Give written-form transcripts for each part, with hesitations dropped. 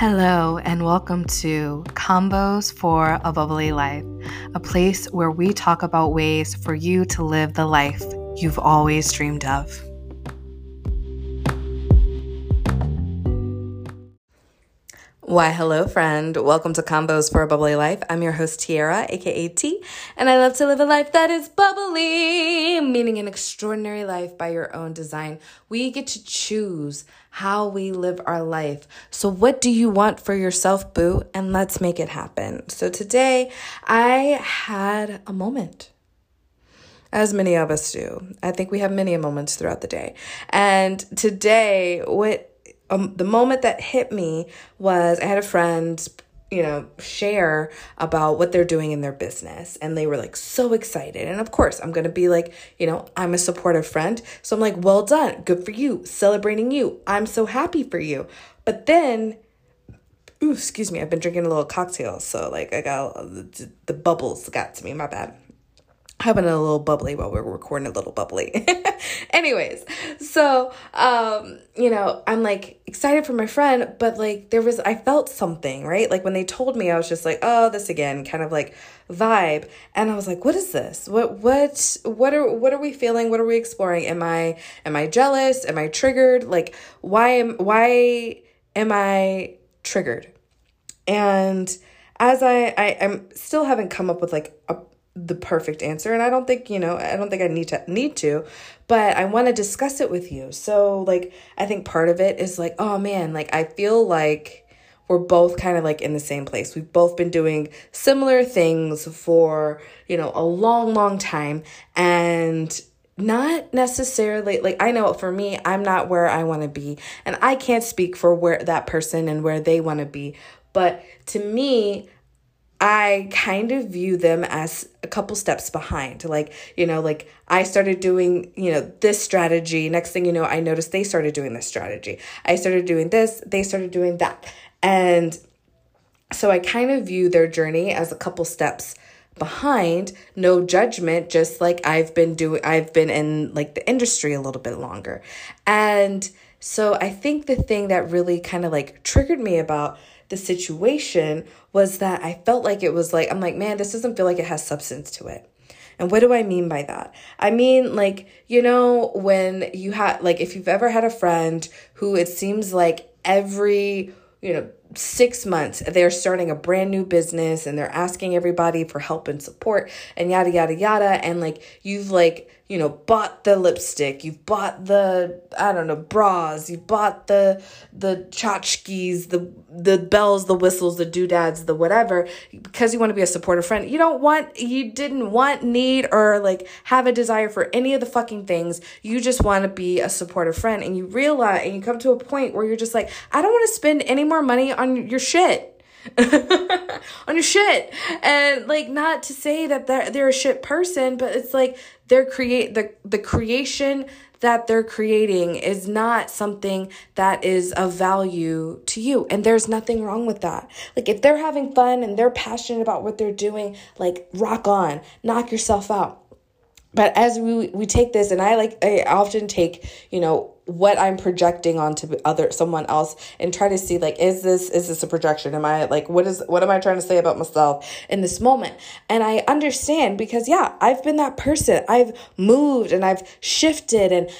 Hello and welcome to Combos for a Bubbly Life, a place where we talk about ways for you to live the life you've always dreamed of. Why, hello, friend. Welcome to Combos for a Bubbly Life. I'm your host, Tiara, aka T, and I love to live a life that is bubbly, meaning an extraordinary life by your own design. We get to choose how we live our life. So what do you want for yourself, boo? And let's make it happen. So today, I had a moment. As many of us do. I think we have many moments throughout the day. And today, the moment that hit me was I had a friend, share about what they're doing in their business. And they were like so excited. And of course, I'm going to be like, I'm a supportive friend. So I'm like, well done. Good for you. Celebrating you. I'm so happy for you. But then, excuse me, I've been drinking a little cocktail. So I got the bubbles got to me. My bad. Having a little bubbly while we're recording a little bubbly. Anyways, so, I'm excited for my friend, but I felt something, right? When they told me, I was just like, oh, this again, kind of vibe. And I was like, what is this? What are we feeling? What are we exploring? Am I jealous? Am I triggered? Why am I triggered? And as I'm still haven't come up with the perfect answer. And I don't think I need to, but I want to discuss it with you. So I think part of it is oh man, I feel like we're both kind of in the same place. We've both been doing similar things for, a long, long time. And not necessarily, I know for me, I'm not where I want to be. And I can't speak for where that person and where they want to be. But to me, I kind of view them as a couple steps behind. I started doing, this strategy. Next thing you know, I noticed they started doing this strategy. I started doing this. They started doing that. And so I kind of view their journey as a couple steps behind. No judgment, just I've been in the industry a little bit longer. And so I think the thing that really kind of triggered me about the situation was that I felt it was I'm man, this doesn't feel like it has substance to it. And what do I mean by that? I mean, when you had, if you've ever had a friend who it seems every, 6 months, they're starting a brand new business and they're asking everybody for help and support and yada, yada, yada. And you've bought the lipstick, you've bought the, bras, you've bought the tchotchkes, the bells, the whistles, the doodads, the whatever, because you want to be a supportive friend. You didn't want, need, or have a desire for any of the fucking things. You just want to be a supportive friend. And you realize, and you come to a point where you're just I don't want to spend any more money on your shit. On your shit. And not to say that they're a shit person, but it's the creation that they're creating is not something that is of value to you. And there's nothing wrong with that. If they're having fun and they're passionate about what they're doing, rock on, knock yourself out. But as we take this, and I often take, what I'm projecting onto someone else and try to see, is this a projection? Am I what am I trying to say about myself in this moment? And I understand because, yeah, I've been that person. I've moved and I've shifted and,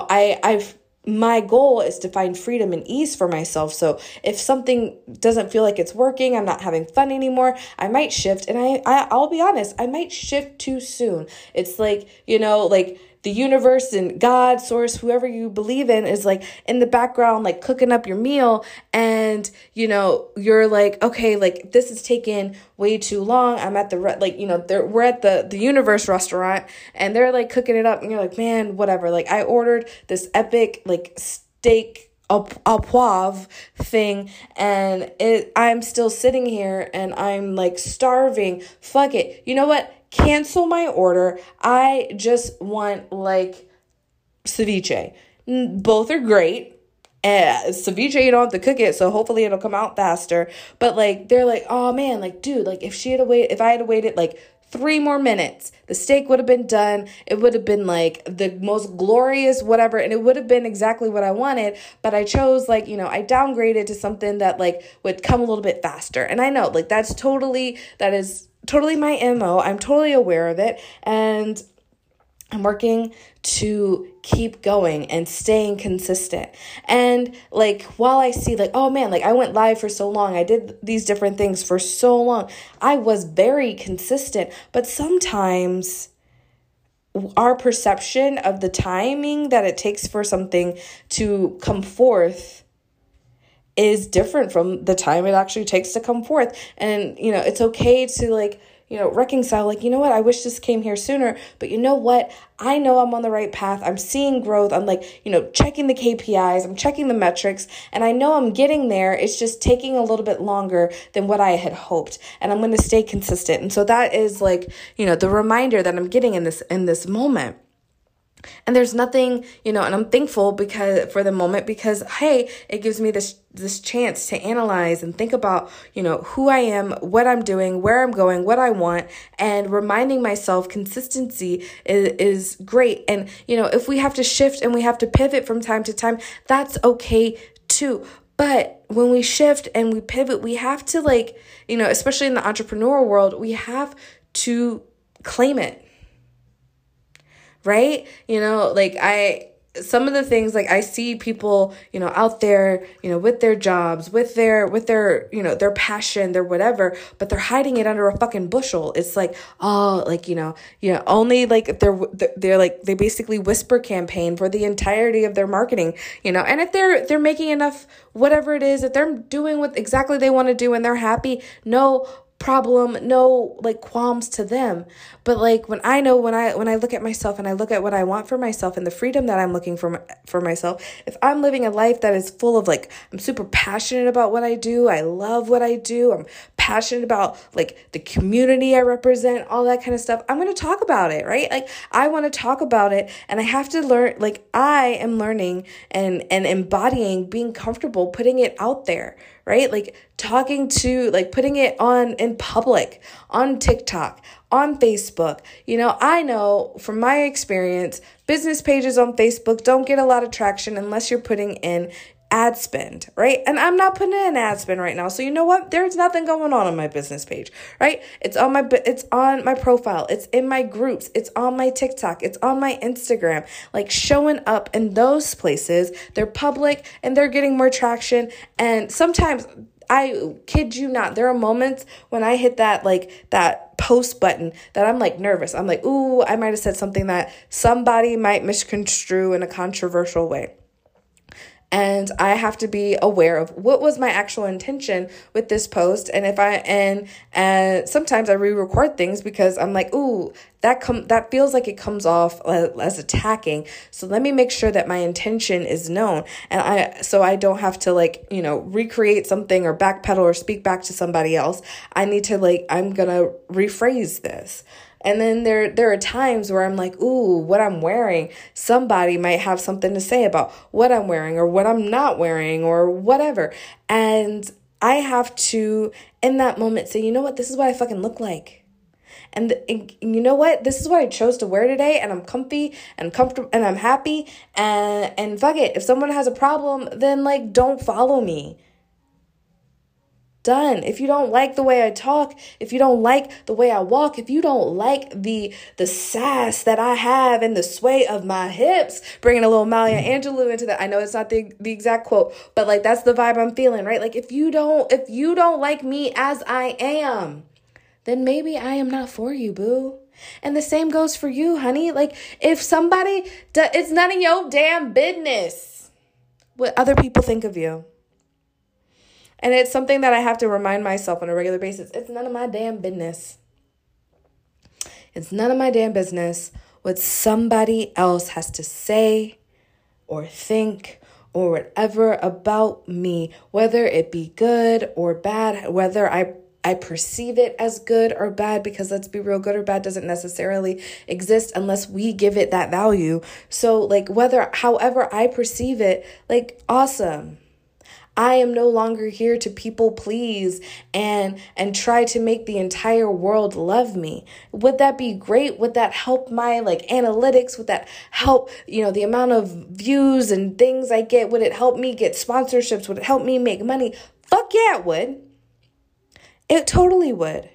my goal is to find freedom and ease for myself. So if something doesn't feel like it's working, I'm not having fun anymore, I might shift. And I'll be honest, I might shift too soon. It's the universe and God, source, whoever you believe in is in the background, cooking up your meal. And, you're okay, this is taking way too long. I'm at we're at the universe restaurant and they're cooking it up. And you're man, whatever. I ordered this epic, steak au poivre thing and I'm still sitting here and I'm starving. Fuck it. You know what? Cancel my order. I just want ceviche. Both are great. Ceviche, you don't have to cook it, so hopefully it'll come out faster. But they're oh man, dude, if I had waited 3 more minutes. The steak would have been done. It would have been like the most glorious whatever, and it would have been exactly what I wanted, but I chose I downgraded to something that would come a little bit faster. And I know that is totally my MO. I'm totally aware of it, and I'm working to keep going and staying consistent. And while I see oh man, I went live for so long, I did these different things for so long, I was very consistent. But sometimes our perception of the timing that it takes for something to come forth is different from the time it actually takes to come forth. And, it's okay to reconcile, what, I wish this came here sooner, but you know what? I know I'm on the right path. I'm seeing growth. I'm checking the KPIs, I'm checking the metrics, and I know I'm getting there. It's just taking a little bit longer than what I had hoped, and I'm going to stay consistent. And so that is the reminder that I'm getting in this moment. And there's nothing, and I'm thankful for the moment because, hey, it gives me this chance to analyze and think about, who I am, what I'm doing, where I'm going, what I want, and reminding myself consistency is great. And, if we have to shift and we have to pivot from time to time, that's okay too. But when we shift and we pivot, we have to especially in the entrepreneurial world, we have to claim it. Right? Some of the things I see people, out there, with their jobs, with their, their passion, their whatever, but they're hiding it under a fucking bushel. It's only they basically whisper campaign for the entirety of their marketing, and if they're making enough, whatever it is that they're doing what exactly they want to do and they're happy, no problem, no qualms to them. But when I look at myself and I look at what I want for myself and the freedom that I'm looking for myself, if I'm living a life that is full of I'm super passionate about what I do, I love what I do, I'm passionate about the community I represent, all that kind of stuff, I'm going to talk about it, right? I want to talk about it, and I have to learn, I am learning and embodying being comfortable putting it out there, right? Talking to, putting it on in public, on TikTok, on Facebook. I know from my experience, business pages on Facebook don't get a lot of traction unless you're putting in ad spend, right? And I'm not putting in ad spend right now. So you know what? There's nothing going on my business page, right? It's on my profile. It's in my groups. It's on my TikTok. It's on my Instagram. Showing up in those places, they're public and they're getting more traction. And sometimes, I kid you not, there are moments when I hit that that post button that I'm nervous. I'm ooh, I might have said something that somebody might misconstrue in a controversial way. And I have to be aware of what was my actual intention with this post. And and sometimes I re-record things because I'm ooh, that feels like it comes off as attacking. So let me make sure that my intention is known. And so I don't have to recreate something or backpedal or speak back to somebody else. I need to I'm going to rephrase this. And then there are times where I'm ooh, what I'm wearing, somebody might have something to say about what I'm wearing or what I'm not wearing or whatever. And I have to, in that moment, say, you know what, this is what I fucking look like. And you know what, this is what I chose to wear today, and I'm comfy and comfortable and I'm happy. And fuck it, if someone has a problem, then don't follow me. Done. If you don't like the way I talk, if you don't like the way I walk, if you don't like the sass that I have and the sway of my hips, bringing a little Maya Angelou into that. I know it's not the exact quote, but that's the vibe I'm feeling, right? If you don't like me as I am, then maybe I am not for you, boo. And the same goes for you, honey. If somebody, it's none of your damn business what other people think of you. And it's something that I have to remind myself on a regular basis. It's none of my damn business. It's none of my damn business what somebody else has to say or think or whatever about me, whether it be good or bad, whether I perceive it as good or bad, because let's be real, good or bad doesn't necessarily exist unless we give it that value. So however I perceive it, awesome. I am no longer here to people please and try to make the entire world love me. Would that be great? Would that help my analytics? Would that help, the amount of views and things I get? Would it help me get sponsorships? Would it help me make money? Fuck yeah, it would. It totally would.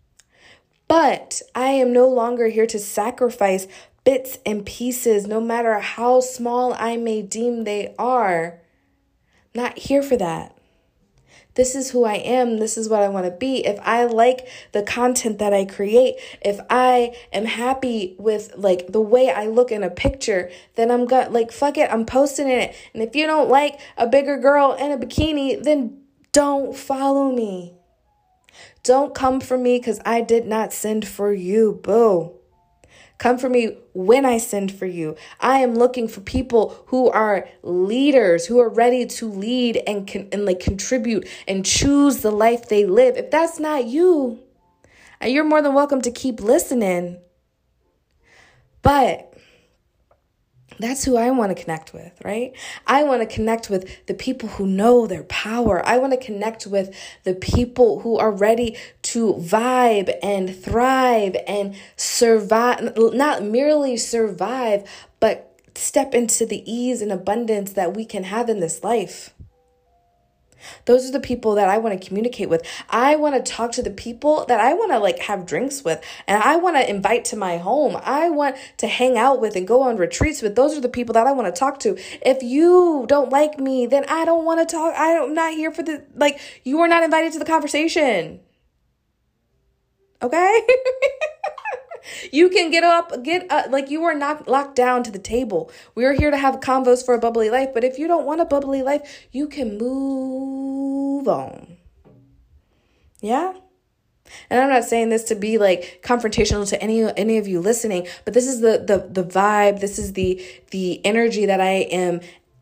But I am no longer here to sacrifice bits and pieces, no matter how small I may deem they are. I'm not here for that. This is who I am. This is what I want to be. If I like the content that I create, if I am happy with the way I look in a picture, then I'm fuck it, I'm posting it. And if you don't like a bigger girl in a bikini, then don't follow me. Don't come for me because I did not send for you, boo. Come for me when I send for you. I am looking for people who are leaders, who are ready to lead and contribute and choose the life they live. If that's not you, you're more than welcome to keep listening. But that's who I want to connect with, right? I want to connect with the people who know their power. I want to connect with the people who are ready to vibe and thrive and survive, not merely survive, but step into the ease and abundance that we can have in this life. Those are the people that I want to communicate with. I want to talk to the people that I want to have drinks with, and I want to invite to my home. I want to hang out with and go on retreats with. Those are the people that I want to talk to. If you don't like me, then I don't want to talk. I'm not here for you are not invited to the conversation. Okay? You can get up, you are not locked down to the table. We are here to have convos for a bubbly life. But if you don't want a bubbly life, you can move on. Yeah? And I'm not saying this to be confrontational to any of you listening, but this is the vibe. This is the energy that I am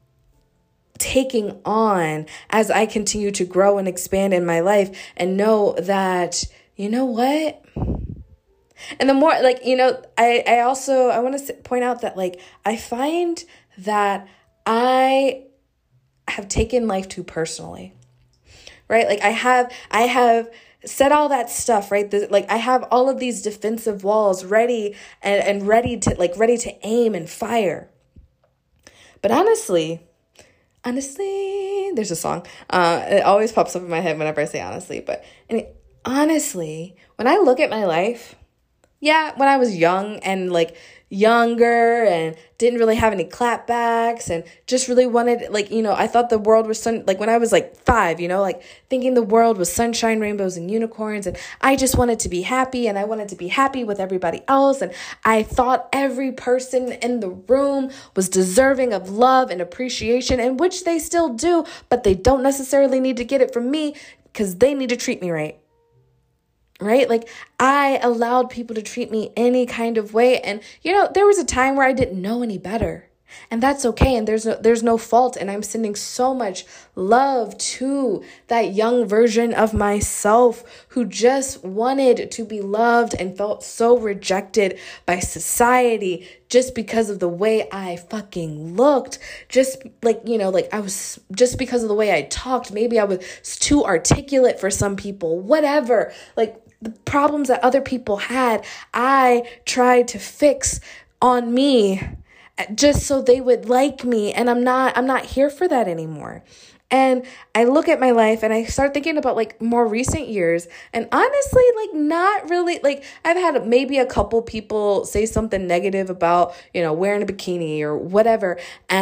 taking on as I continue to grow and expand in my life, and know that, you know what? And the more, I want to point out that, I find that I have taken life too personally, right? I have said all that stuff, right? I have all of these defensive walls ready and ready to aim and fire. But honestly, there's a song. It always pops up in my head whenever I say honestly. Honestly, when I look at my life, yeah, when I was young and younger and didn't really have any clapbacks and just really wanted, I thought the world was when I was 5, thinking the world was sunshine, rainbows, and unicorns. And I just wanted to be happy, and I wanted to be happy with everybody else. And I thought every person in the room was deserving of love and appreciation, and which they still do, but they don't necessarily need to get it from me because they need to treat me right. Right? I allowed people to treat me any kind of way. And, there was a time where I didn't know any better. And that's okay. And there's no fault. And I'm sending so much love to that young version of myself who just wanted to be loved and felt so rejected by society just because of the way I fucking looked. Just I was, just because of the way I talked. Maybe I was too articulate for some people, whatever. The problems that other people had, I tried to fix on me just so they would like me. And I'm not here for that anymore. And I look at my life and I start thinking about more recent years. And honestly, not really, I've had maybe a couple people say something negative about, wearing a bikini or whatever.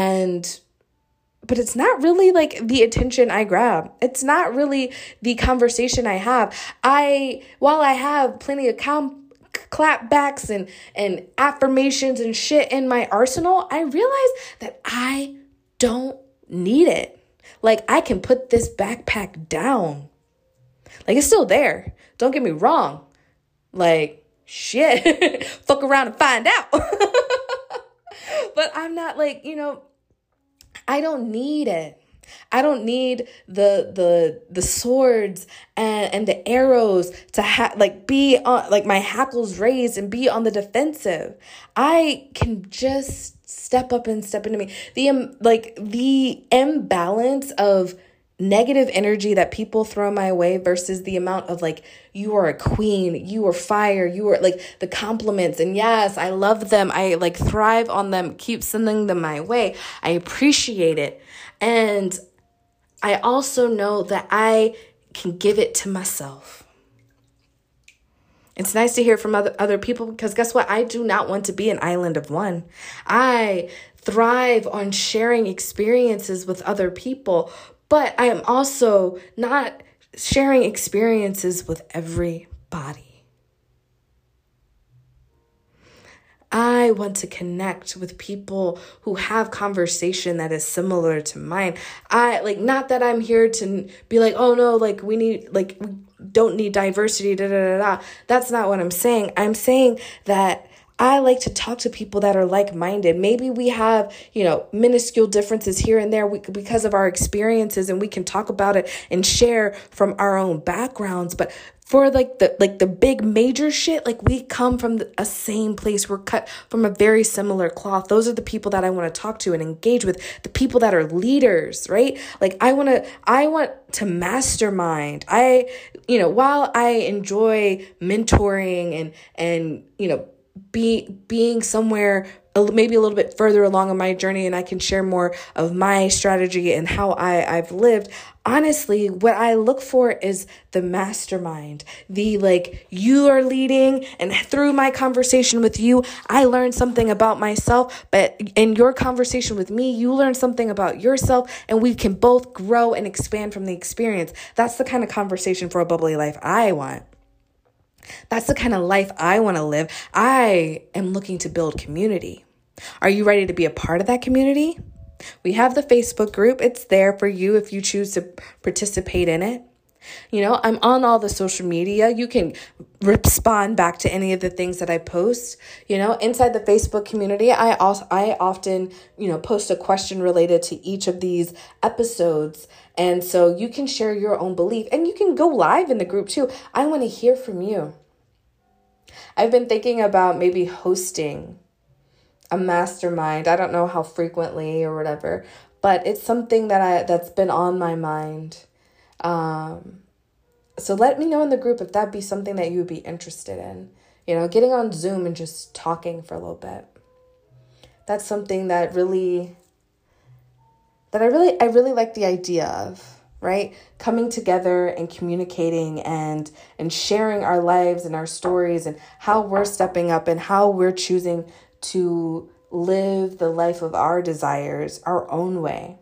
But it's not really the attention I grab. It's not really the conversation I have. While I have plenty of clapbacks and affirmations and shit in my arsenal, I realize that I don't need it. I can put this backpack down. It's still there. Don't get me wrong. Shit. Fuck around and find out. But I'm not I don't need it. I don't need the swords and the arrows to be on my hackles raised and be on the defensive. I can just step up and step into me. The imbalance of negative energy that people throw my way versus the amount of like, you are a queen, you are fire, you are like the compliments. And yes, I love them. I like thrive on them, keep sending them my way. I appreciate it. And I also know that I can give it to myself. It's nice to hear from other people because guess what? I do not want to be an island of one. I thrive on sharing experiences with other people, but I am also not sharing experiences with everybody. I want to connect with people who have conversation that is similar to mine. Not that I'm here to be like, oh no, like we don't need diversity, da da da da. That's not what I'm saying. I'm saying that I like to talk to people that are like-minded. Maybe we have, minuscule differences here and there because of our experiences, and we can talk about it and share from our own backgrounds. But for the big major shit, we come from a same place. We're cut from a very similar cloth. Those are the people that I want to talk to and engage with. The people that are leaders, right? I want to mastermind. While I enjoy mentoring and being somewhere maybe a little bit further along on my journey, and I can share more of my strategy and how I've lived. Honestly, what I look for is the mastermind, you are leading, and through my conversation with you, I learned something about myself, but in your conversation with me, you learn something about yourself, and we can both grow and expand from the experience. That's the kind of conversation for a bubbly life I want. That's the kind of life I want to live. I am looking to build community. Are you ready to be a part of that community? We have the Facebook group. It's there for you if you choose to participate in it. I'm on all the social media. You can respond back to any of the things that I post. Inside the Facebook community, I often, post a question related to each of these episodes. And so you can share your own belief, and you can go live in the group too. I want to hear from you. I've been thinking about maybe hosting a mastermind. I don't know how frequently or whatever, but it's something that's been on my mind. So let me know in the group if that'd be something that you would be interested in. Getting on Zoom and just talking for a little bit. That's something that I really like the idea of, right? Coming together and communicating and sharing our lives and our stories and how we're stepping up and how we're choosing to live the life of our desires our own way.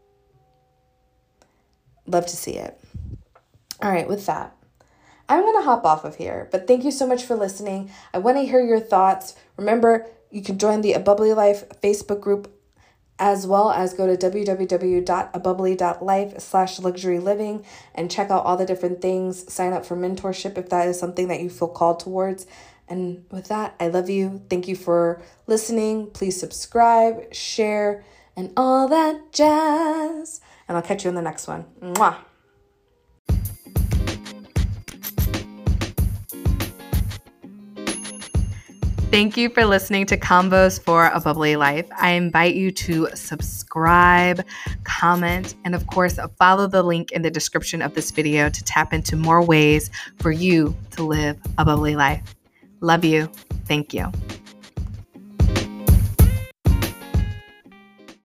Love to see it. All right, with that, I'm going to hop off of here, but thank you so much for listening. I want to hear your thoughts. Remember, you can join the A Bubbly Life Facebook group, as well as go to www.abubbly.life/luxury living and check out all the different things. Sign up for mentorship if that is something that you feel called towards. And with that, I love you. Thank you for listening. Please subscribe, share, and all that jazz. And I'll catch you in the next one. Mwah. Thank you for listening to Convos for a Bubbly Life. I invite you to subscribe, comment, and of course, follow the link in the description of this video to tap into more ways for you to live a bubbly life. Love you. Thank you.